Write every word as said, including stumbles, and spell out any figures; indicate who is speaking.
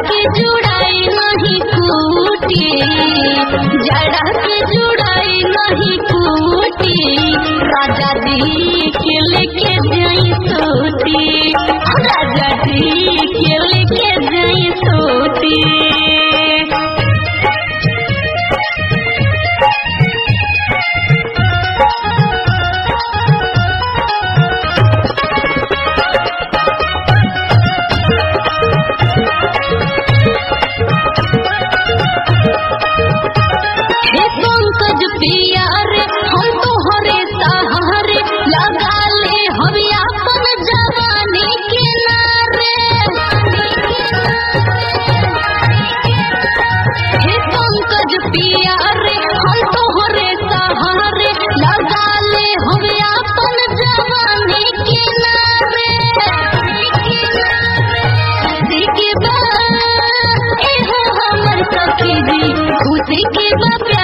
Speaker 1: के जुड़ाई नहीं कूटी, जड़ा के जुड़ाई नहीं कूटी, राजा जी के लेके जाई सोती, राजा जी के लेके जाई सोती। पंकज पिया रे हम तोहरे सहारे, लगा ले हम अपन जवानी के नारे। हे पंकज पिया रे हम तोहरे सहारे, लगा ले हम अपन जवानी के नारे। खुशी के बाद एहो हमर सखी जी, खुशी के बाद